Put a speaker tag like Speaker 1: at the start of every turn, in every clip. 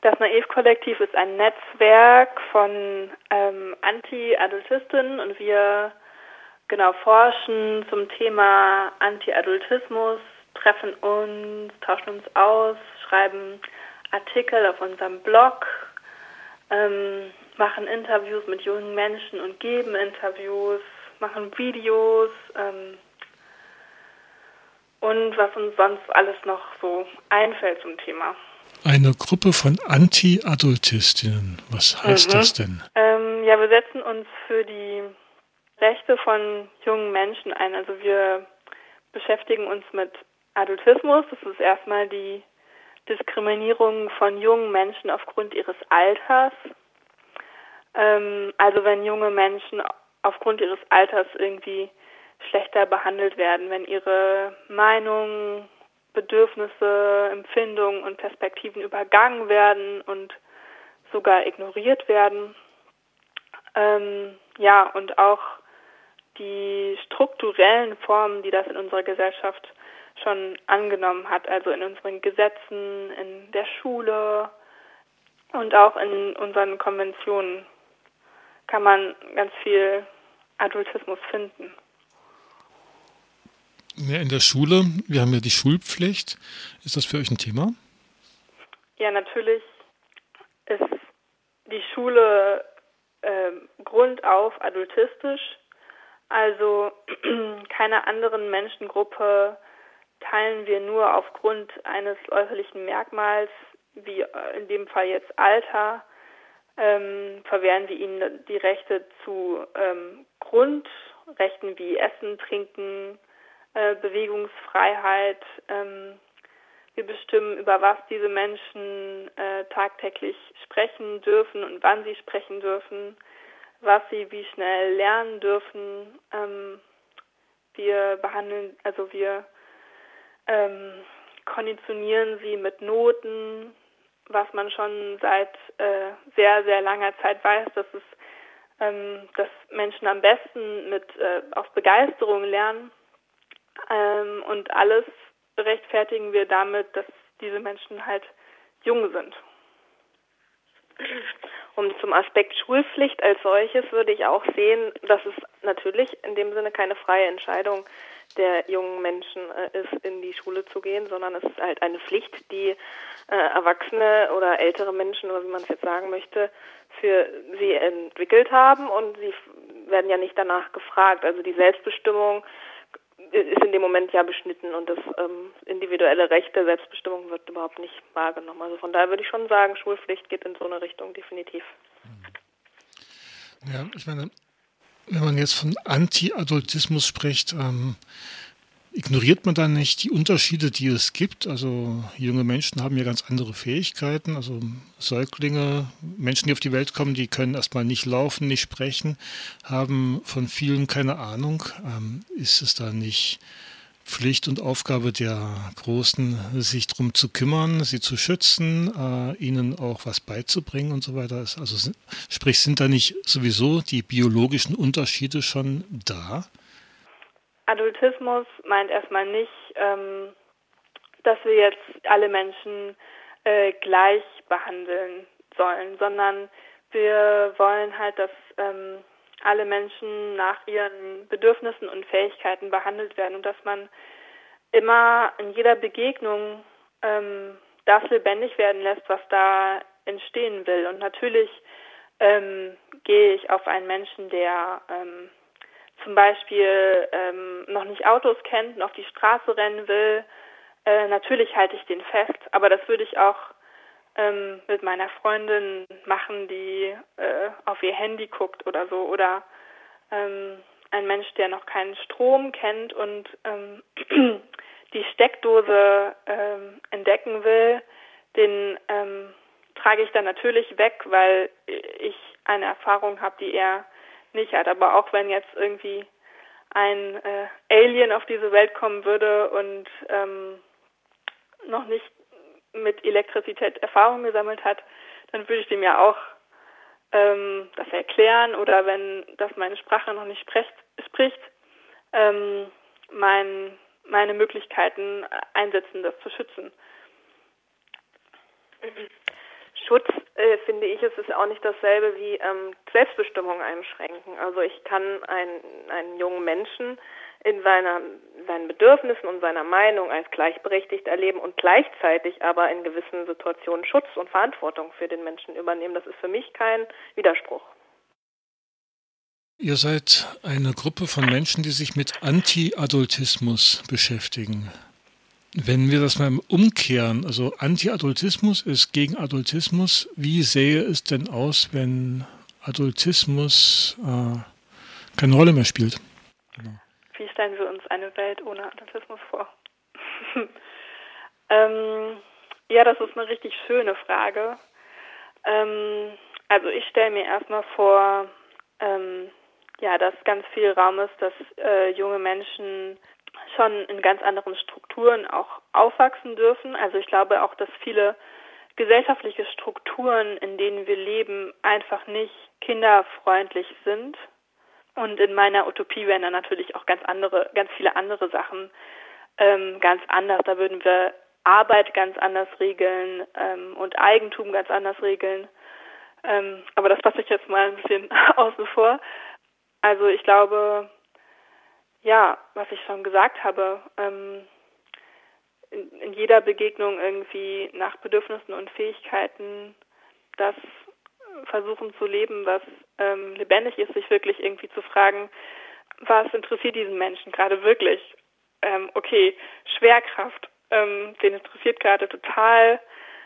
Speaker 1: Das Naiv-Kollektiv ist ein Netzwerk von Anti-Adultistinnen und wir forschen zum Thema Anti-Adultismus, treffen uns, tauschen uns aus, schreiben Artikel auf unserem Blog, machen Interviews mit jungen Menschen und geben Interviews, machen Videos und was uns sonst alles noch so einfällt zum Thema.
Speaker 2: Eine Gruppe von Anti-Adultistinnen. Was heißt das denn?
Speaker 1: Wir setzen uns für die Rechte von jungen Menschen ein. Also wir beschäftigen uns mit Adultismus. Das ist erstmal die Diskriminierung von jungen Menschen aufgrund ihres Alters. Also wenn junge Menschen aufgrund ihres Alters irgendwie schlechter behandelt werden, wenn ihre Meinungen, Bedürfnisse, Empfindungen und Perspektiven übergangen werden und sogar ignoriert werden. Und auch die strukturellen Formen, die das in unserer Gesellschaft schon angenommen hat, also in unseren Gesetzen, in der Schule und auch in unseren Konventionen kann man ganz viel Adultismus finden.
Speaker 2: Ja, in der Schule, wir haben ja die Schulpflicht. Ist das für euch ein Thema?
Speaker 1: Ja, natürlich ist die Schule grundauf adultistisch. Also keiner anderen Menschengruppe teilen wir nur aufgrund eines äußerlichen Merkmals, wie in dem Fall jetzt Alter, verwehren wir ihnen die Rechte zu Grundrechten wie Essen, Trinken, Bewegungsfreiheit. Wir bestimmen, über was diese Menschen tagtäglich sprechen dürfen und wann sie sprechen dürfen, was sie wie schnell lernen dürfen. Wir konditionieren sie mit Noten, was man schon seit sehr, sehr langer Zeit weiß, dass Menschen am besten aus Begeisterung lernen. Und alles rechtfertigen wir damit, dass diese Menschen halt jung sind.
Speaker 3: Und zum Aspekt Schulpflicht als solches würde ich auch sehen, dass es natürlich in dem Sinne keine freie Entscheidung der jungen Menschen ist, in die Schule zu gehen, sondern es ist halt eine Pflicht, die Erwachsene oder ältere Menschen, oder wie man es jetzt sagen möchte, für sie entwickelt haben, und sie werden ja nicht danach gefragt. Also die Selbstbestimmung ist in dem Moment ja beschnitten und das individuelle Recht der Selbstbestimmung wird überhaupt nicht wahrgenommen. Also von daher würde ich schon sagen, Schulpflicht geht in so eine Richtung definitiv.
Speaker 2: Ja, ich meine, wenn man jetzt von Anti-Adultismus spricht, ignoriert man dann nicht die Unterschiede, die es gibt? Also junge Menschen haben ja ganz andere Fähigkeiten. Also Säuglinge, Menschen, die auf die Welt kommen, die können erstmal nicht laufen, nicht sprechen, haben von vielen keine Ahnung. Ist es da nicht Pflicht und Aufgabe der Großen, sich darum zu kümmern, sie zu schützen, ihnen auch was beizubringen und so weiter? Also sprich, sind da nicht sowieso die biologischen Unterschiede schon da?
Speaker 1: Adultismus meint erstmal nicht, dass wir jetzt alle Menschen gleich behandeln sollen, sondern wir wollen halt, dass alle Menschen nach ihren Bedürfnissen und Fähigkeiten behandelt werden und dass man immer in jeder Begegnung das lebendig werden lässt, was da entstehen will. Und natürlich gehe ich auf einen Menschen, der zum Beispiel noch nicht Autos kennt und auf die Straße rennen will. Natürlich halte ich den fest, aber das würde ich auch mit meiner Freundin machen, die auf ihr Handy guckt oder so, oder ein Mensch, der noch keinen Strom kennt und die Steckdose entdecken will, den trage ich dann natürlich weg, weil ich eine Erfahrung habe, die er nicht hat. Aber auch wenn jetzt irgendwie ein Alien auf diese Welt kommen würde und noch nicht mit Elektrizität Erfahrung gesammelt hat, dann würde ich dem ja auch das erklären, oder wenn das meine Sprache noch nicht spricht, meine Möglichkeiten einsetzen, das zu schützen.
Speaker 3: Schutz, finde ich, es ist auch nicht dasselbe wie Selbstbestimmung einschränken. Also ich kann einen jungen Menschen in seinen Bedürfnissen und seiner Meinung als gleichberechtigt erleben und gleichzeitig aber in gewissen Situationen Schutz und Verantwortung für den Menschen übernehmen. Das ist für mich kein Widerspruch.
Speaker 2: Ihr seid eine Gruppe von Menschen, die sich mit Anti-Adultismus beschäftigen. Wenn wir das mal umkehren, also Anti-Adultismus ist gegen Adultismus, wie sähe es denn aus, wenn Adultismus keine Rolle mehr spielt?
Speaker 1: Genau. Wie stellen wir uns eine Welt ohne Adultismus vor? Ja, das ist eine richtig schöne Frage. Also ich stelle mir erstmal vor, dass ganz viel Raum ist, dass junge Menschen schon in ganz anderen Strukturen auch aufwachsen dürfen. Also ich glaube auch, dass viele gesellschaftliche Strukturen, in denen wir leben, einfach nicht kinderfreundlich sind. Und in meiner Utopie wären dann natürlich auch ganz viele andere Sachen ganz anders. Da würden wir Arbeit ganz anders regeln und Eigentum ganz anders regeln. Aber das lasse ich jetzt mal ein bisschen außen vor. Also ich glaube, ja, was ich schon gesagt habe, in jeder Begegnung irgendwie nach Bedürfnissen und Fähigkeiten das versuchen zu leben, was lebendig ist, sich wirklich irgendwie zu fragen, was interessiert diesen Menschen gerade wirklich? Okay, Schwerkraft, den interessiert gerade total,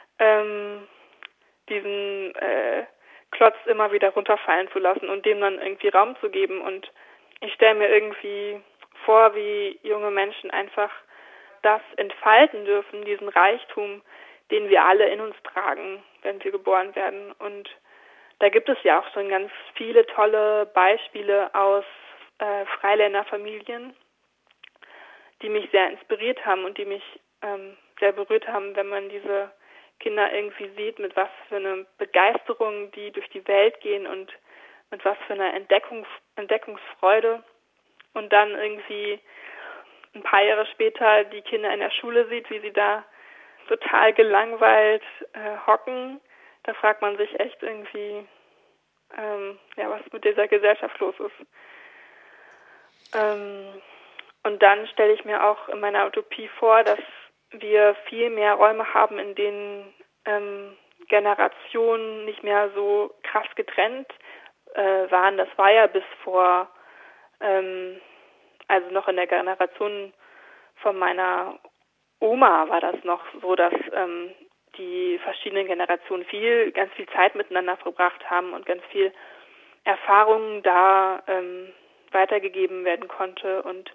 Speaker 1: diesen Klotz immer wieder runterfallen zu lassen und dem dann irgendwie Raum zu geben. Und ich stelle mir irgendwie vor, wie junge Menschen einfach das entfalten dürfen, diesen Reichtum, den wir alle in uns tragen, wenn wir geboren werden. Und da gibt es ja auch schon ganz viele tolle Beispiele aus Freiländerfamilien, die mich sehr inspiriert haben und die mich sehr berührt haben, wenn man diese Kinder irgendwie sieht, mit was für eine Begeisterung die durch die Welt gehen und mit was für eine Entdeckungsfreude. Und dann irgendwie ein paar Jahre später die Kinder in der Schule sieht, wie sie da total gelangweilt hocken. Da fragt man sich echt irgendwie, was mit dieser Gesellschaft los ist. Und dann stelle ich mir auch in meiner Utopie vor, dass wir viel mehr Räume haben, in denen Generationen nicht mehr so krass getrennt waren. Das war ja bis vor, also noch in der Generation von meiner Oma war das noch so, dass die verschiedenen Generationen ganz viel Zeit miteinander verbracht haben und ganz viel Erfahrung da weitergegeben werden konnte und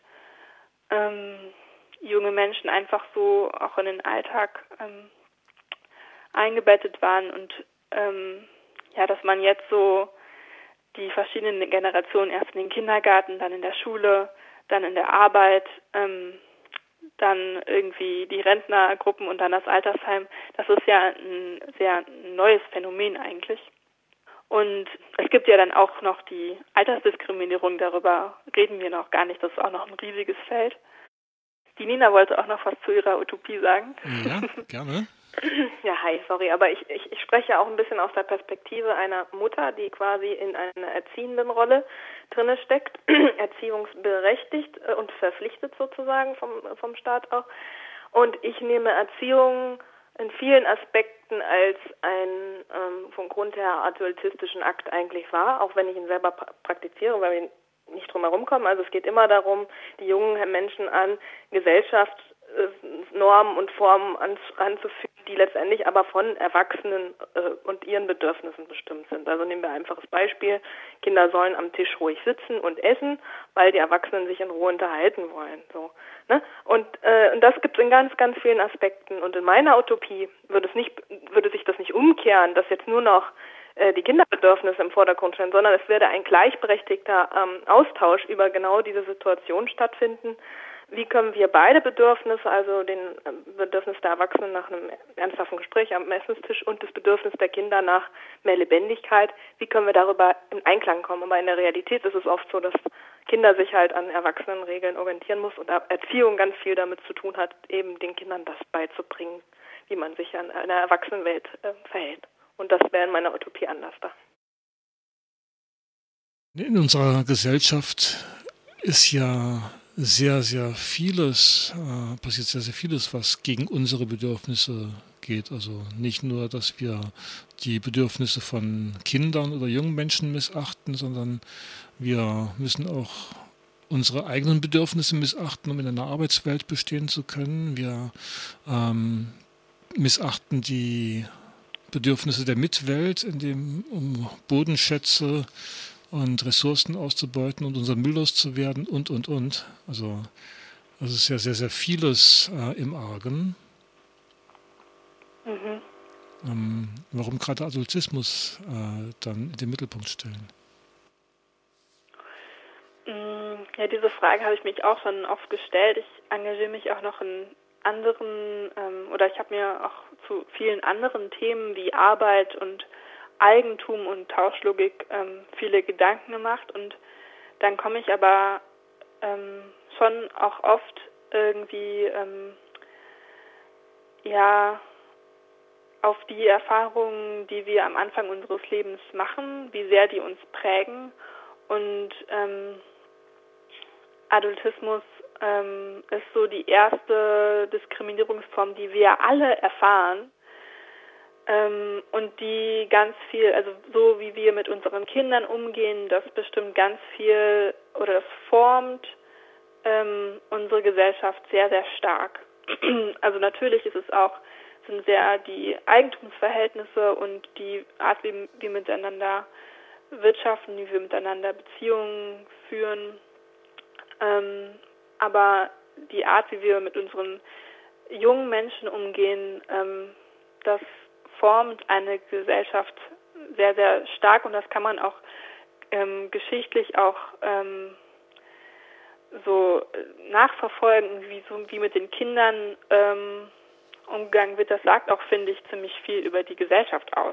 Speaker 1: junge Menschen einfach so auch in den Alltag eingebettet waren und dass man jetzt so die verschiedenen Generationen erst in den Kindergarten, dann in der Schule, dann in der Arbeit, dann irgendwie die Rentnergruppen und dann das Altersheim, das ist ja ein sehr neues Phänomen eigentlich. Und es gibt ja dann auch noch die Altersdiskriminierung, darüber reden wir noch gar nicht, das ist auch noch ein riesiges Feld. Die Nina wollte auch noch was zu ihrer Utopie sagen.
Speaker 2: Ja, gerne.
Speaker 3: Ja, hi, sorry, aber ich spreche auch ein bisschen aus der Perspektive einer Mutter, die quasi in einer erziehenden Rolle drinne steckt, erziehungsberechtigt und verpflichtet sozusagen vom Staat auch. Und ich nehme Erziehung in vielen Aspekten als ein vom Grund her adultistischen Akt eigentlich wahr, auch wenn ich ihn selber praktiziere, weil wir nicht drum herum kommen. Also es geht immer darum, die jungen Menschen an Gesellschaftsnormen und Formen anzuführen, die letztendlich aber von Erwachsenen und ihren Bedürfnissen bestimmt sind. Also nehmen wir ein einfaches Beispiel. Kinder sollen am Tisch ruhig sitzen und essen, weil die Erwachsenen sich in Ruhe unterhalten wollen. So, ne? Und das gibt es in ganz, ganz vielen Aspekten. Und in meiner Utopie würde sich das nicht umkehren, dass jetzt nur noch die Kinderbedürfnisse im Vordergrund stehen, sondern es werde ein gleichberechtigter Austausch über genau diese Situation stattfinden. Wie können wir beide Bedürfnisse, also den Bedürfnis der Erwachsenen nach einem ernsthaften Gespräch am Essenstisch und das Bedürfnis der Kinder nach mehr Lebendigkeit, wie können wir darüber in Einklang kommen? Aber in der Realität ist es oft so, dass Kinder sich halt an Erwachsenenregeln orientieren muss und Erziehung ganz viel damit zu tun hat, eben den Kindern das beizubringen, wie man sich an einer Erwachsenenwelt verhält. Und das wäre in meiner Utopie anders da.
Speaker 2: In unserer Gesellschaft ist ja sehr, sehr vieles, passiert sehr, sehr vieles, was gegen unsere Bedürfnisse geht. Also nicht nur, dass wir die Bedürfnisse von Kindern oder jungen Menschen missachten, sondern wir müssen auch unsere eigenen Bedürfnisse missachten, um in einer Arbeitswelt bestehen zu können. Wir missachten die Bedürfnisse der Mitwelt, um Bodenschätze und Ressourcen auszubeuten und unser Müll loszuwerden und. Also es ist ja sehr, sehr vieles im Argen. Warum gerade Adultismus dann in den Mittelpunkt stellen?
Speaker 1: Ja, diese Frage habe ich mich auch schon oft gestellt. Ich engagiere mich auch noch in anderen, oder ich habe mir auch zu vielen anderen Themen wie Arbeit und Eigentum und Tauschlogik viele Gedanken gemacht. Und dann komme ich aber schon auch oft irgendwie auf die Erfahrungen, die wir am Anfang unseres Lebens machen, wie sehr die uns prägen. Und Adultismus ist so die erste Diskriminierungsform, die wir alle erfahren und die ganz viel, also so wie wir mit unseren Kindern umgehen, das bestimmt ganz viel oder das formt unsere Gesellschaft sehr, sehr stark. Also natürlich sind sehr die Eigentumsverhältnisse und die Art, wie wir miteinander wirtschaften, wie wir miteinander Beziehungen führen, aber die Art, wie wir mit unseren jungen Menschen umgehen, das formt eine Gesellschaft sehr, sehr stark und das kann man auch geschichtlich auch so nachverfolgen, wie mit den Kindern umgegangen wird. Das sagt auch, finde ich, ziemlich viel über die Gesellschaft aus.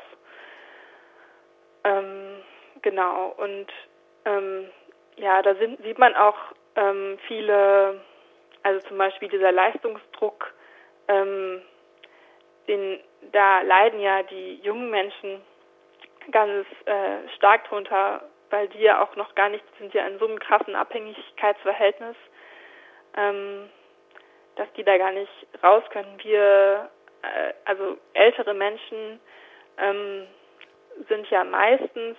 Speaker 1: Genau, und da sieht man auch viele, also zum Beispiel dieser Leistungsdruck, da leiden ja die jungen Menschen ganz stark drunter, weil die ja auch noch gar nicht, sind ja in so einem krassen Abhängigkeitsverhältnis, dass die da gar nicht raus können. Also ältere Menschen sind ja meistens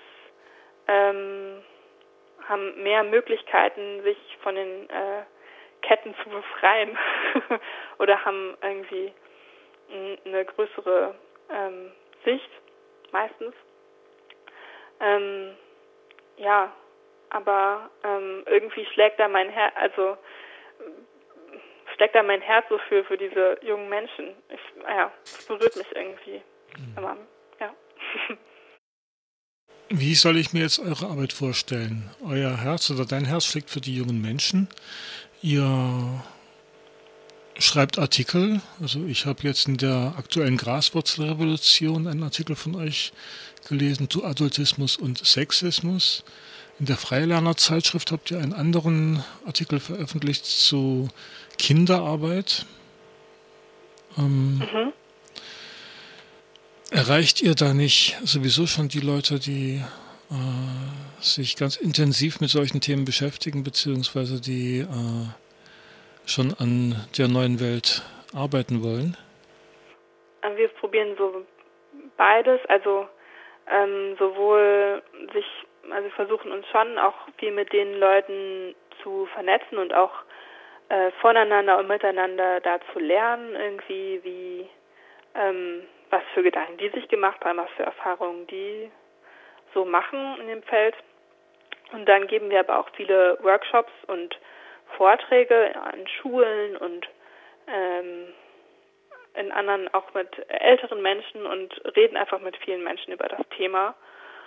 Speaker 1: haben mehr Möglichkeiten, sich von den Ketten zu befreien oder haben irgendwie eine größere Sicht meistens. Aber irgendwie schlägt da mein Herz so für diese jungen Menschen. Es berührt mich irgendwie immer. Ja.
Speaker 2: Wie soll ich mir jetzt eure Arbeit vorstellen? Euer Herz oder dein Herz schlägt für die jungen Menschen. Ihr schreibt Artikel. Also ich habe jetzt in der aktuellen Graswurzelrevolution einen Artikel von euch gelesen zu Adultismus und Sexismus. In der Freilerner-Zeitschrift habt ihr einen anderen Artikel veröffentlicht zu Kinderarbeit. Erreicht ihr da nicht sowieso schon die Leute, die sich ganz intensiv mit solchen Themen beschäftigen, beziehungsweise die schon an der neuen Welt arbeiten wollen?
Speaker 1: Wir probieren so beides, also wir versuchen uns schon auch viel mit den Leuten zu vernetzen und auch voneinander und miteinander da zu lernen, irgendwie was für Gedanken die sich gemacht haben, was für Erfahrungen die so machen in dem Feld. Und dann geben wir aber auch viele Workshops und Vorträge an Schulen und in anderen auch mit älteren Menschen und reden einfach mit vielen Menschen über das Thema.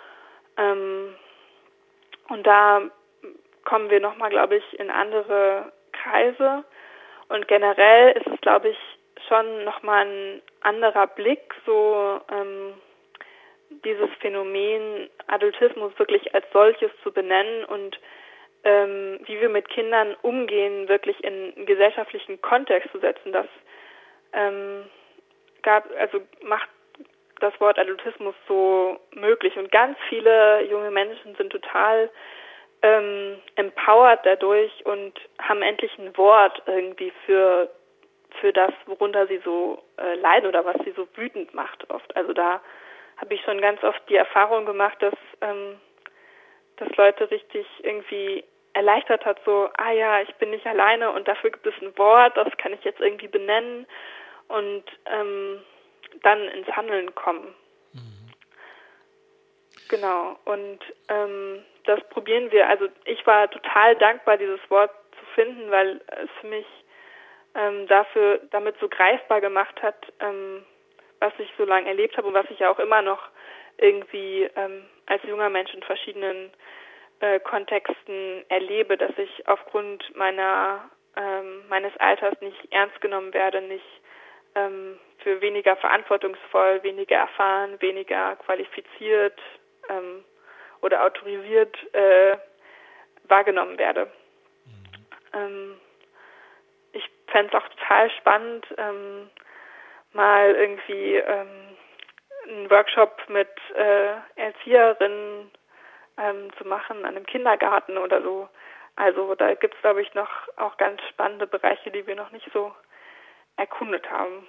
Speaker 1: Und da kommen wir nochmal, glaube ich, in andere Kreise. Und generell ist es, glaube ich, schon nochmal ein anderer Blick, so dieses Phänomen Adultismus wirklich als solches zu benennen und wie wir mit Kindern umgehen, wirklich in einen gesellschaftlichen Kontext zu setzen. Das macht das Wort Adultismus so möglich. Und ganz viele junge Menschen sind total empowered dadurch und haben endlich ein Wort irgendwie für das, worunter sie so leiden oder was sie so wütend macht oft. Also da habe ich schon ganz oft die Erfahrung gemacht, dass Leute richtig irgendwie erleichtert hat, so, ja, ich bin nicht alleine und dafür gibt es ein Wort, das kann ich jetzt irgendwie benennen und dann ins Handeln kommen. Mhm. Genau, und das probieren wir. Also ich war total dankbar, dieses Wort zu finden, weil es für mich damit so greifbar gemacht hat, was ich so lange erlebt habe und was ich ja auch immer noch irgendwie als junger Mensch in verschiedenen Kontexten erlebe, dass ich aufgrund meines Alters nicht ernst genommen werde, nicht für weniger verantwortungsvoll, weniger erfahren, weniger qualifiziert oder autorisiert wahrgenommen werde. Mhm. Ich fände es auch total spannend, mal irgendwie einen Workshop mit Erzieherinnen zu machen an einem Kindergarten oder so. Also da gibt es, glaube ich, noch auch ganz spannende Bereiche, die wir noch nicht so erkundet haben.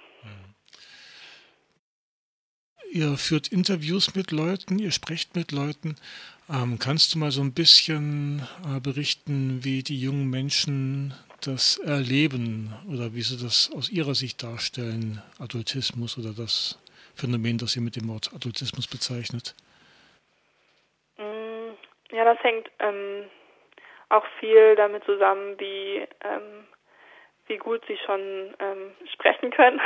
Speaker 2: Ihr führt Interviews mit Leuten, ihr sprecht mit Leuten. Kannst du mal so ein bisschen berichten, wie die jungen Menschen das erleben oder wie sie das aus ihrer Sicht darstellen, Adultismus oder das Phänomen, das ihr mit dem Wort Adultismus bezeichnet?
Speaker 1: Ja, das hängt auch viel damit zusammen, wie gut sie schon sprechen können.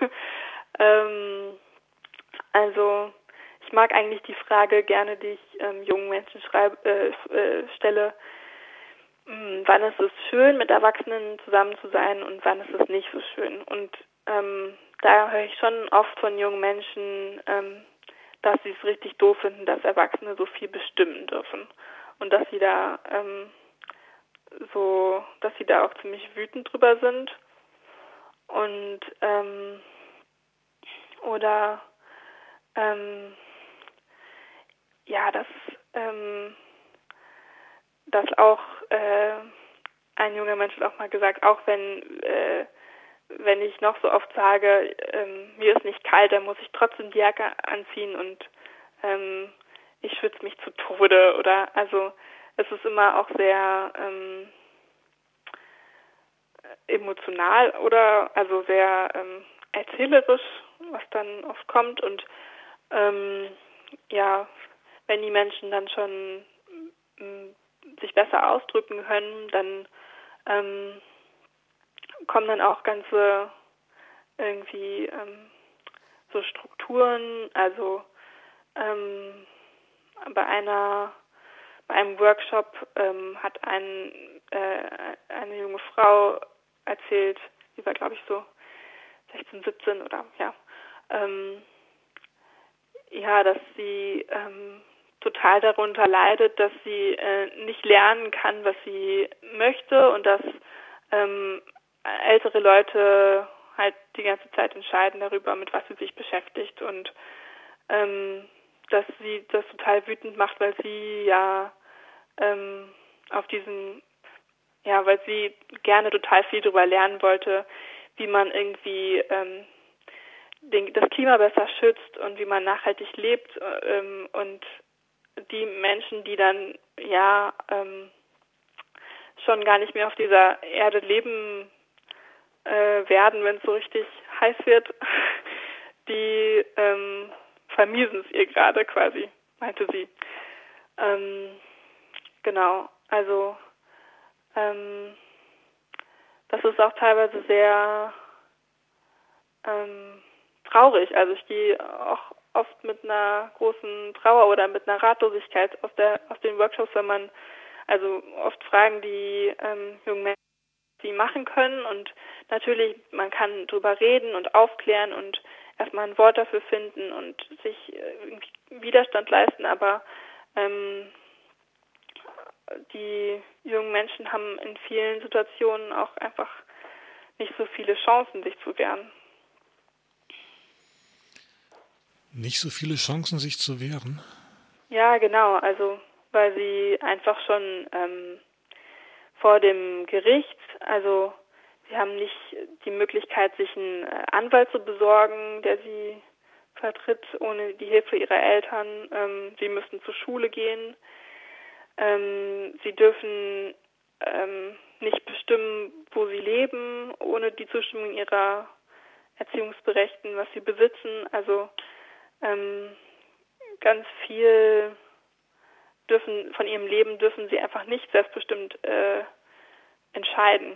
Speaker 1: Also ich mag eigentlich die Frage gerne, die ich jungen Menschen stelle, wann ist es schön, mit Erwachsenen zusammen zu sein und wann ist es nicht so schön. Und da höre ich schon oft von jungen Menschen, dass sie es richtig doof finden, dass Erwachsene so viel bestimmen dürfen. Und dass sie da auch ziemlich wütend drüber sind. Und dass auch ein junger Mensch hat auch mal gesagt, auch wenn ich noch so oft sage, mir ist nicht kalt, dann muss ich trotzdem die Jacke anziehen und ich schwitze mich zu Tode. Oder also es ist immer auch sehr emotional oder also sehr erzählerisch, was dann oft kommt. Und wenn die Menschen dann schon sich besser ausdrücken können, dann kommen dann auch ganze irgendwie so Strukturen. Also bei einem Workshop hat eine junge Frau erzählt, die war glaube ich so 16, 17 oder dass sie total darunter leidet, dass sie nicht lernen kann, was sie möchte und dass ältere Leute halt die ganze Zeit entscheiden darüber, mit was sie sich beschäftigt und dass sie das total wütend macht, weil sie weil sie gerne total viel darüber lernen wollte, wie man irgendwie das Klima besser schützt und wie man nachhaltig lebt und die Menschen, die dann schon gar nicht mehr auf dieser Erde leben werden, wenn es so richtig heiß wird, die vermiesen es ihr gerade quasi, meinte sie. Genau, also das ist auch teilweise sehr traurig. Also ich gehe auch oft mit einer großen Trauer oder mit einer Ratlosigkeit aus den Workshops, wenn man also oft fragen die jungen Menschen, was sie machen können, und natürlich, man kann drüber reden und aufklären und erstmal ein Wort dafür finden und sich Widerstand leisten, aber die jungen Menschen haben in vielen Situationen auch einfach nicht so viele Chancen, sich zu wehren.
Speaker 2: Nicht so viele Chancen, sich zu wehren?
Speaker 1: Ja, genau. Also weil sie einfach schon vor dem Gericht, also sie haben nicht die Möglichkeit, sich einen Anwalt zu besorgen, der sie vertritt, ohne die Hilfe ihrer Eltern. Sie müssen zur Schule gehen. Sie dürfen nicht bestimmen, wo sie leben, ohne die Zustimmung ihrer Erziehungsberechtigten, was sie besitzen. Also ganz viel von ihrem Leben dürfen sie einfach nicht selbstbestimmt entscheiden.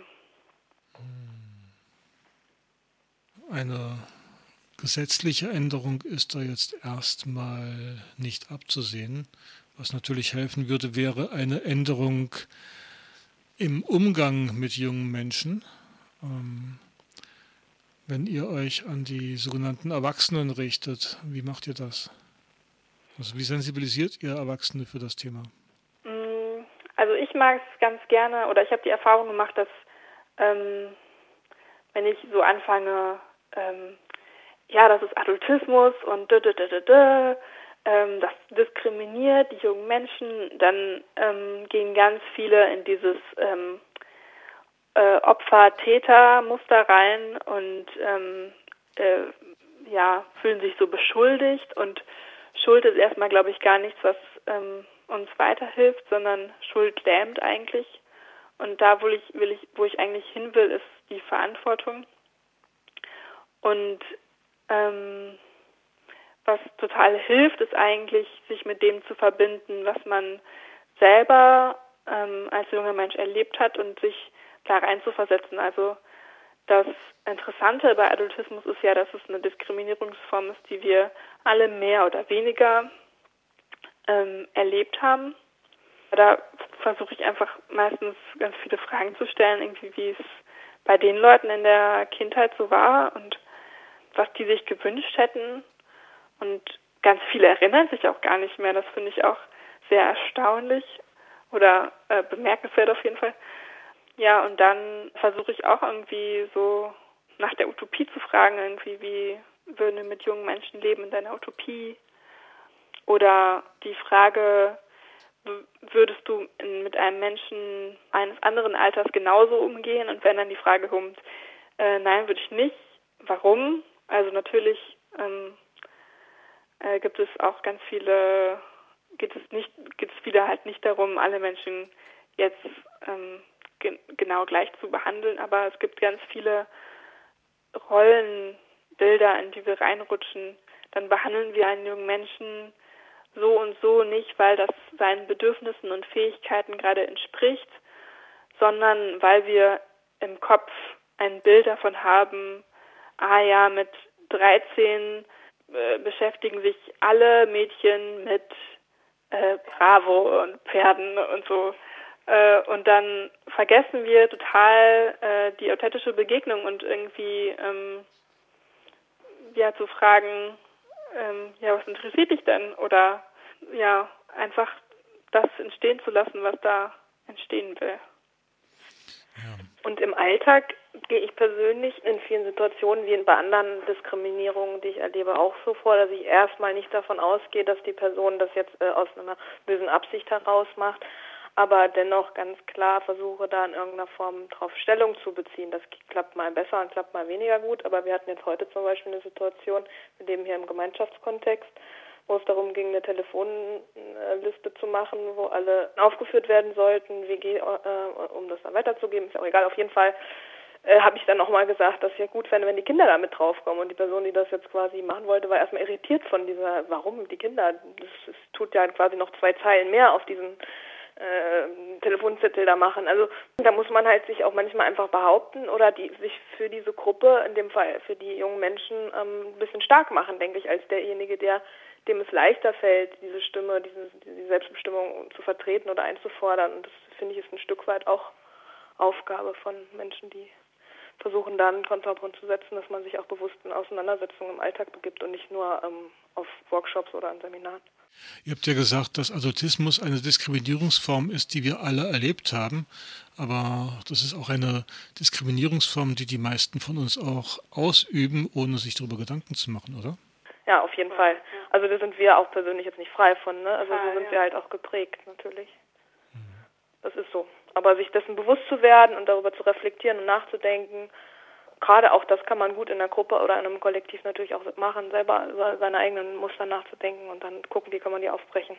Speaker 2: Eine gesetzliche Änderung ist da jetzt erstmal nicht abzusehen. Was natürlich helfen würde, wäre eine Änderung im Umgang mit jungen Menschen. Wenn ihr euch an die sogenannten Erwachsenen richtet, wie macht ihr das? Also wie sensibilisiert ihr Erwachsene für das Thema?
Speaker 1: Also ich mag es ganz gerne, oder ich habe die Erfahrung gemacht, dass wenn ich so anfange, das ist Adultismus und das diskriminiert die jungen Menschen, dann gehen ganz viele in dieses Opfer-Täter-Muster rein und fühlen sich so beschuldigt, und Schuld ist erstmal, glaube ich, gar nichts, was uns weiterhilft, sondern Schuld lähmt eigentlich. Und da, wo ich eigentlich hin will, ist die Verantwortung. Und was total hilft, ist eigentlich, sich mit dem zu verbinden, was man selber als junger Mensch erlebt hat und sich da reinzuversetzen. Also das Interessante bei Adultismus ist ja, dass es eine Diskriminierungsform ist, die wir alle mehr oder weniger erlebt haben. Da versuche ich einfach meistens ganz viele Fragen zu stellen, irgendwie wie es bei den Leuten in der Kindheit so war und was die sich gewünscht hätten. Und ganz viele erinnern sich auch gar nicht mehr. Das finde ich auch sehr erstaunlich oder bemerkenswert auf jeden Fall. Ja, und dann versuche ich auch irgendwie so nach der Utopie zu fragen, irgendwie, wie würden wir mit jungen Menschen leben in deiner Utopie? Oder die Frage, würdest du mit einem Menschen eines anderen Alters genauso umgehen? Und wenn dann die Frage kommt, nein, würde ich nicht. Warum? Also natürlich geht es wieder halt nicht darum, alle Menschen jetzt genau gleich zu behandeln, aber es gibt ganz viele Rollenbilder, in die wir reinrutschen. Dann behandeln wir einen jungen Menschen so und so nicht, weil das seinen Bedürfnissen und Fähigkeiten gerade entspricht, sondern weil wir im Kopf ein Bild davon haben, mit 13 beschäftigen sich alle Mädchen mit Bravo und Pferden und so. Und dann vergessen wir total die authentische Begegnung und irgendwie zu fragen, was interessiert dich denn? Oder einfach das entstehen zu lassen, was da entstehen will.
Speaker 3: Ja. Und im Alltag gehe ich persönlich in vielen Situationen wie bei anderen Diskriminierungen, die ich erlebe, auch so vor, dass ich erstmal nicht davon ausgehe, dass die Person das jetzt aus einer bösen Absicht heraus macht, aber dennoch ganz klar versuche, da in irgendeiner Form drauf Stellung zu beziehen. Das klappt mal besser und klappt mal weniger gut, aber wir hatten jetzt heute zum Beispiel eine Situation, wir leben hier im Gemeinschaftskontext, wo es darum ging, eine Telefonliste zu machen, wo alle aufgeführt werden sollten, um das dann weiterzugeben, ist ja auch egal. Auf jeden Fall habe ich dann nochmal gesagt, dass es ja gut wäre, wenn die Kinder da mit draufkommen. Und die Person, die das jetzt quasi machen wollte, war erstmal irritiert von warum die Kinder? Das tut ja quasi noch 2 Zeilen mehr auf diesen Telefonzettel da machen. Also da muss man halt sich auch manchmal einfach behaupten oder sich für diese Gruppe, in dem Fall für die jungen Menschen, ein bisschen stark machen, denke ich, als derjenige, dem es leichter fällt, diese Stimme, diese Selbstbestimmung zu vertreten oder einzufordern. Und das, finde ich, ist ein Stück weit auch Aufgabe von Menschen, die versuchen, da einen Kontrapunkt zu setzen, dass man sich auch bewusst in Auseinandersetzungen im Alltag begibt und nicht nur auf Workshops oder an Seminaren.
Speaker 2: Ihr habt ja gesagt, dass Adultismus eine Diskriminierungsform ist, die wir alle erlebt haben. Aber das ist auch eine Diskriminierungsform, die die meisten von uns auch ausüben, ohne sich darüber Gedanken zu machen, oder?
Speaker 3: Ja, auf jeden Fall. Also da sind wir auch persönlich jetzt nicht frei von, ne? Also so sind wir halt auch geprägt, natürlich. Das ist so. Aber sich dessen bewusst zu werden und darüber zu reflektieren und nachzudenken, gerade auch das kann man gut in der Gruppe oder in einem Kollektiv natürlich auch machen, selber über seine eigenen Muster nachzudenken und dann gucken, wie kann man die aufbrechen.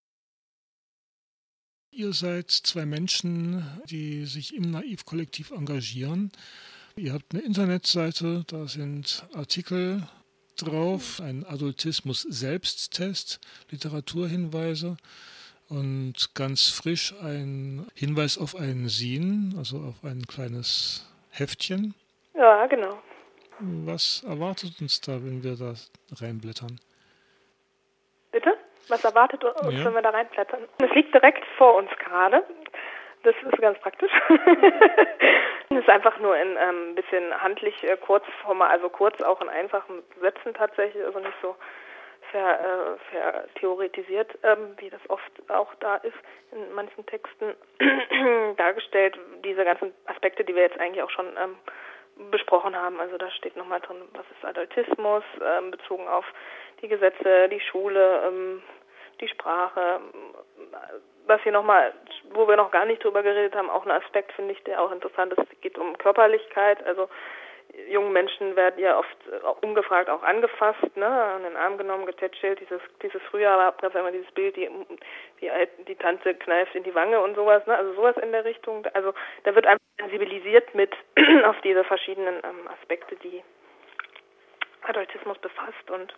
Speaker 2: Ihr seid zwei Menschen, die sich im Naiv-Kollektiv engagieren. Ihr habt eine Internetseite, da sind Artikel drauf, ein Adultismus-Selbsttest, Literaturhinweise und ganz frisch ein Hinweis auf ein Zine, also auf ein kleines Heftchen.
Speaker 3: Ja, genau.
Speaker 2: Was erwartet uns da, wenn wir da reinblättern?
Speaker 3: Bitte? Was erwartet uns, wenn wir da reinblättern? Das liegt direkt vor uns gerade. Das ist ganz praktisch. Das ist einfach nur in ein bisschen handlich Kurzformat, also kurz auch in einfachen Sätzen tatsächlich, also nicht so theoretisiert, wie das oft auch da ist in manchen Texten dargestellt. Diese ganzen Aspekte, die wir jetzt eigentlich auch schon besprochen haben. Also da steht nochmal drin, was ist Adultismus, bezogen auf die Gesetze, die Schule, die Sprache. Was hier nochmal, wo wir noch gar nicht drüber geredet haben, auch ein Aspekt, finde ich, der auch interessant ist, es geht um Körperlichkeit. Also junge Menschen werden ja oft ungefragt auch angefasst, ne, an den Arm genommen, getätschelt. Dieses Frühjahr gab es immer dieses Bild, die Tante kneift in die Wange und sowas, ne, also sowas in der Richtung. Also da wird einfach sensibilisiert mit auf diese verschiedenen Aspekte, die Adultismus befasst. Und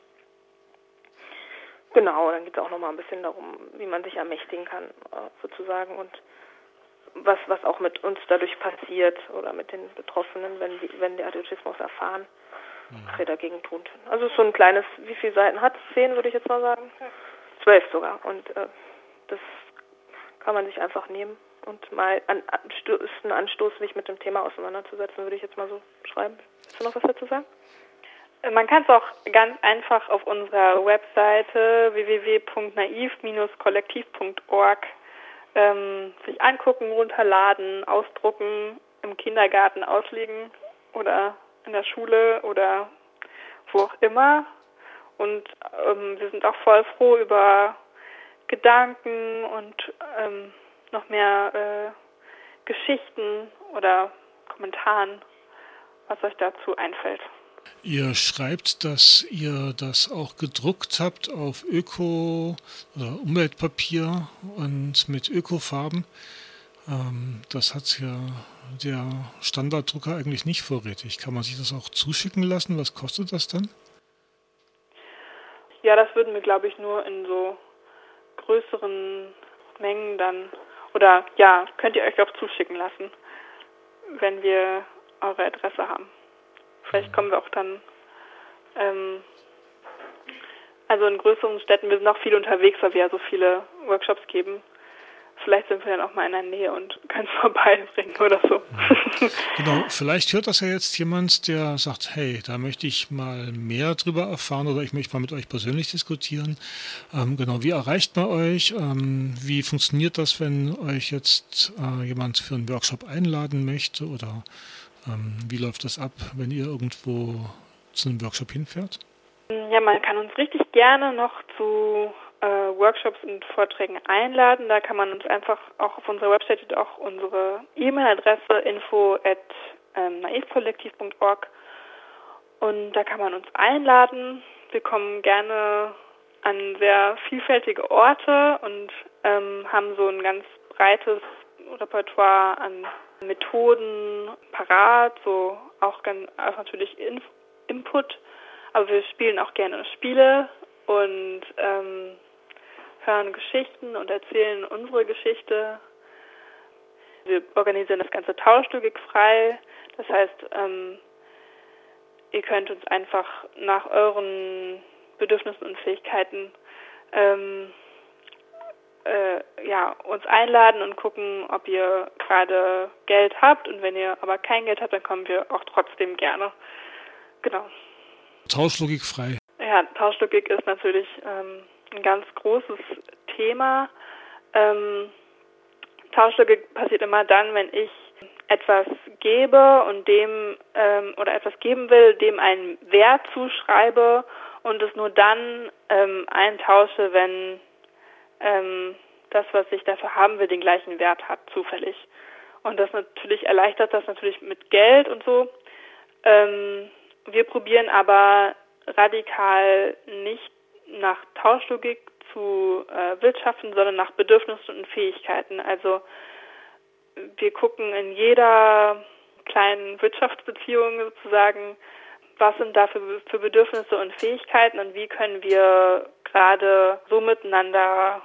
Speaker 3: genau, dann geht es auch nochmal ein bisschen darum, wie man sich ermächtigen kann, sozusagen, und was auch mit uns dadurch passiert oder mit den Betroffenen, wenn die Adultismus erfahren, was wir dagegen tun können. Also so ein kleines, wie viele Seiten hat es? 10, würde ich jetzt mal sagen? 12 sogar. Und das kann man sich einfach nehmen und mal ist ein Anstoß, sich mit dem Thema auseinanderzusetzen, würde ich jetzt mal so schreiben. Willst du noch was dazu sagen?
Speaker 1: Man kann es auch ganz einfach auf unserer Webseite www.naiv-kollektiv.org sich angucken, runterladen, ausdrucken, im Kindergarten auslegen oder in der Schule oder wo auch immer. Und wir sind auch voll froh über Gedanken und noch mehr Geschichten oder Kommentaren, was euch dazu einfällt.
Speaker 2: Ihr schreibt, dass ihr das auch gedruckt habt auf Öko- oder Umweltpapier und mit Ökofarben. Das hat ja der Standarddrucker eigentlich nicht vorrätig. Kann man sich das auch zuschicken lassen? Was kostet das dann?
Speaker 1: Ja, das würden wir, glaube ich, nur in so größeren Mengen dann, oder ja, könnt ihr euch auch zuschicken lassen, wenn wir eure Adresse haben. Vielleicht kommen wir auch dann, also in größeren Städten, wir sind auch viel unterwegs, weil wir ja so viele Workshops geben. Vielleicht sind wir dann auch mal in der Nähe und können es vorbeibringen oder so.
Speaker 2: Genau, vielleicht hört das ja jetzt jemand, der sagt, hey, da möchte ich mal mehr drüber erfahren oder ich möchte mal mit euch persönlich diskutieren. Genau, wie erreicht man euch? Wie funktioniert das, wenn euch jetzt jemand für einen Workshop einladen möchte oder wie läuft das ab, wenn ihr irgendwo zu einem Workshop hinfährt?
Speaker 1: Ja, man kann uns richtig gerne noch zu Workshops und Vorträgen einladen. Da kann man uns einfach auch auf unserer Website auch unsere E-Mail-Adresse info@naivkollektiv.org und da kann man uns einladen. Wir kommen gerne an sehr vielfältige Orte und haben so ein ganz breites Repertoire an Methoden parat, so auch ganz natürlich Input, aber wir spielen auch gerne Spiele und hören Geschichten und erzählen unsere Geschichte. Wir organisieren das Ganze tauschstückig frei, das heißt, ihr könnt uns einfach nach euren Bedürfnissen und Fähigkeiten uns einladen und gucken, ob ihr gerade Geld habt. Und wenn ihr aber kein Geld habt, dann kommen wir auch trotzdem gerne. Genau.
Speaker 2: Tauschlogik frei.
Speaker 1: Ja, Tauschlogik ist natürlich ein ganz großes Thema. Tauschlogik passiert immer dann, wenn ich etwas gebe und dem oder etwas geben will, dem einen Wert zuschreibe und es nur dann eintausche, wenn das, was ich dafür haben will, den gleichen Wert hat, zufällig. Und das natürlich erleichtert das natürlich mit Geld und so. Wir probieren aber radikal nicht nach Tauschlogik zu wirtschaften, sondern nach Bedürfnissen und Fähigkeiten. Also wir gucken in jeder kleinen Wirtschaftsbeziehung sozusagen, was sind da für Bedürfnisse und Fähigkeiten und wie können wir gerade so miteinander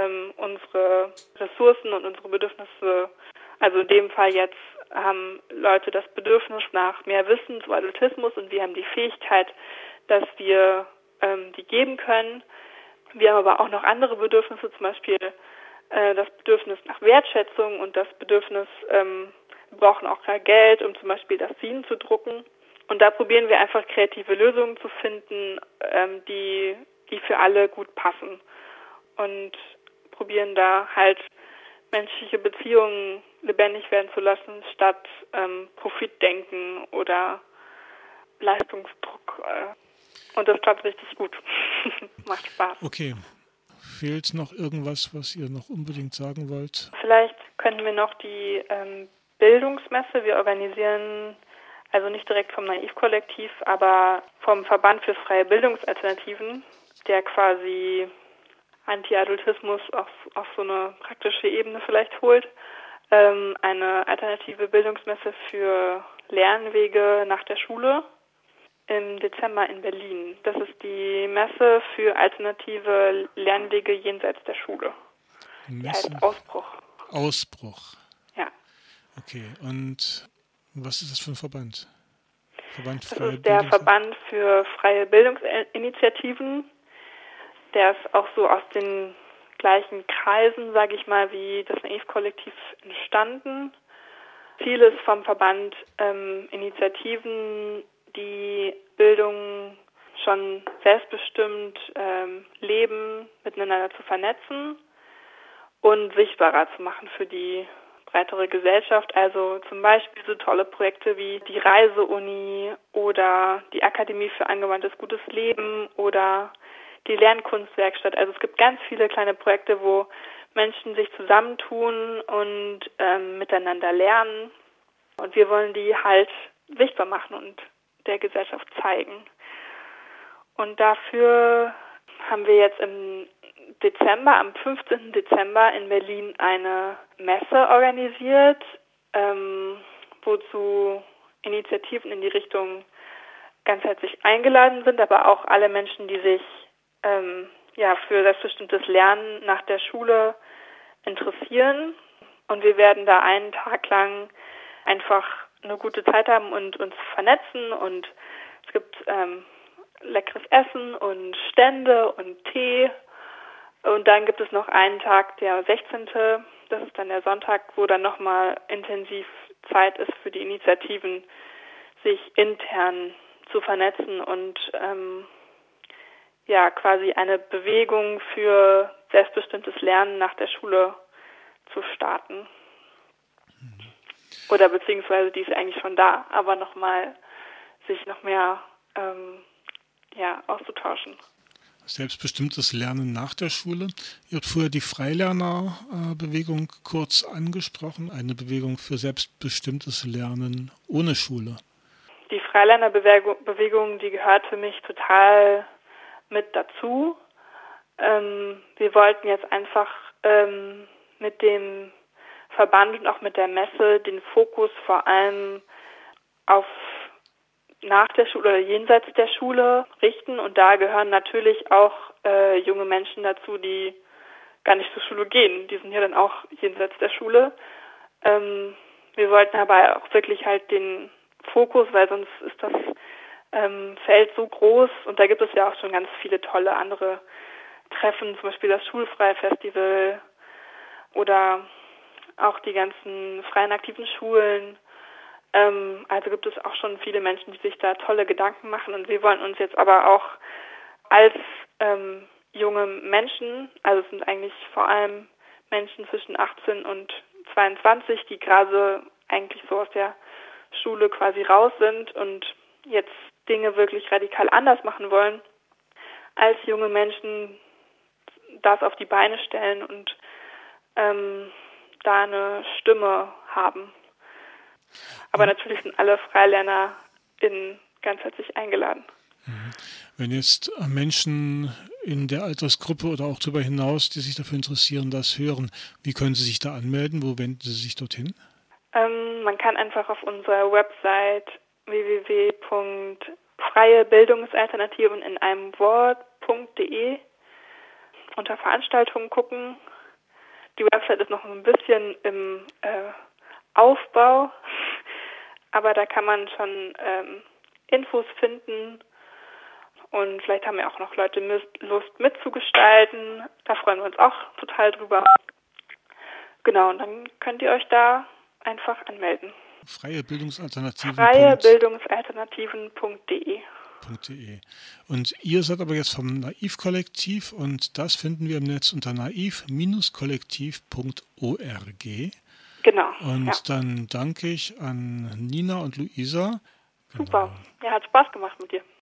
Speaker 1: unsere Ressourcen und unsere Bedürfnisse, also in dem Fall jetzt haben Leute das Bedürfnis nach mehr Wissen zu Adultismus und wir haben die Fähigkeit, dass wir die geben können. Wir haben aber auch noch andere Bedürfnisse, zum Beispiel das Bedürfnis nach Wertschätzung und das Bedürfnis, wir brauchen auch Geld, um zum Beispiel das Sin zu drucken. Und da probieren wir einfach kreative Lösungen zu finden, die für alle gut passen. Und probieren da halt menschliche Beziehungen lebendig werden zu lassen, statt Profitdenken oder Leistungsdruck. Und das klappt richtig gut. Macht Spaß.
Speaker 2: Okay. Fehlt noch irgendwas, was ihr noch unbedingt sagen wollt?
Speaker 1: Vielleicht könnten wir noch die Bildungsmesse, wir organisieren, also nicht direkt vom Naiv-Kollektiv, aber vom Verband für freie Bildungsalternativen, der quasi Anti-Adultismus auf so eine praktische Ebene vielleicht holt, eine alternative Bildungsmesse für Lernwege nach der Schule im Dezember in Berlin. Das ist die Messe für alternative Lernwege jenseits der Schule. Die heißt Ausbruch.
Speaker 2: Ausbruch.
Speaker 1: Ja.
Speaker 2: Okay, und was ist das für ein Verband?
Speaker 1: Das ist der Verband für freie Bildungsinitiativen. Der ist auch so aus den gleichen Kreisen, sage ich mal, wie das Naiv-Kollektiv entstanden. Ziel ist vom Verband Initiativen, die Bildung schon selbstbestimmt leben, miteinander zu vernetzen und sichtbarer zu machen für die breitere Gesellschaft. Also zum Beispiel so tolle Projekte wie die Reiseuni oder die Akademie für angewandtes gutes Leben oder die Lernkunstwerkstatt. Also es gibt ganz viele kleine Projekte, wo Menschen sich zusammentun und miteinander lernen. Und wir wollen die halt sichtbar machen und der Gesellschaft zeigen. Und dafür haben wir jetzt im Dezember, am 15. Dezember in Berlin eine Messe organisiert, wozu Initiativen in die Richtung ganzheitlich eingeladen sind, aber auch alle Menschen, die sich für selbstbestimmtes Lernen nach der Schule interessieren. Und wir werden da einen Tag lang einfach eine gute Zeit haben und uns vernetzen und es gibt leckeres Essen und Stände und Tee und dann gibt es noch einen Tag, der 16., das ist dann der Sonntag, wo dann nochmal intensiv Zeit ist für die Initiativen, sich intern zu vernetzen und quasi eine Bewegung für selbstbestimmtes Lernen nach der Schule zu starten. Oder beziehungsweise die ist eigentlich schon da, aber sich noch mehr auszutauschen.
Speaker 2: Selbstbestimmtes Lernen nach der Schule. Ihr habt vorher die Freilernerbewegung kurz angesprochen, eine Bewegung für selbstbestimmtes Lernen ohne Schule.
Speaker 1: Die Freilernerbewegung, die gehört für mich total mit dazu. Wir wollten jetzt einfach mit dem Verband und auch mit der Messe den Fokus vor allem auf nach der Schule oder jenseits der Schule richten. Und da gehören natürlich auch junge Menschen dazu, die gar nicht zur Schule gehen. Die sind ja dann auch jenseits der Schule. Wir wollten aber auch wirklich halt den Fokus, weil sonst ist das Feld so groß. Und da gibt es ja auch schon ganz viele tolle andere Treffen, zum Beispiel das Schulfrei-Festival oder auch die ganzen freien aktiven Schulen. Also gibt es auch schon viele Menschen, die sich da tolle Gedanken machen. Und wir wollen uns jetzt aber auch als junge Menschen, also es sind eigentlich vor allem Menschen zwischen 18 und 22, die gerade eigentlich so aus der Schule quasi raus sind und jetzt Dinge wirklich radikal anders machen wollen, als junge Menschen das auf die Beine stellen und da eine Stimme haben. Aber natürlich sind alle FreilernerInnen ganz herzlich eingeladen.
Speaker 2: Wenn jetzt Menschen in der Altersgruppe oder auch darüber hinaus, die sich dafür interessieren, das hören, wie können sie sich da anmelden? Wo wenden sie sich dorthin?
Speaker 1: Man kann einfach auf unserer Website www.freiebildungsalternativen in einem Wort.de unter Veranstaltungen gucken. Die Website ist noch ein bisschen im Aufbau, aber da kann man schon Infos finden und vielleicht haben ja auch noch Leute Lust mitzugestalten. Da freuen wir uns auch total drüber. Genau, und dann könnt ihr euch da einfach anmelden. Freiebildungsalternativen.de.
Speaker 2: Und ihr seid aber jetzt vom Naiv-Kollektiv und das finden wir im Netz unter naiv-kollektiv.org.
Speaker 1: Genau.
Speaker 2: Und dann danke ich an Nina und Luisa.
Speaker 1: Super. Ja, hat Spaß gemacht mit dir.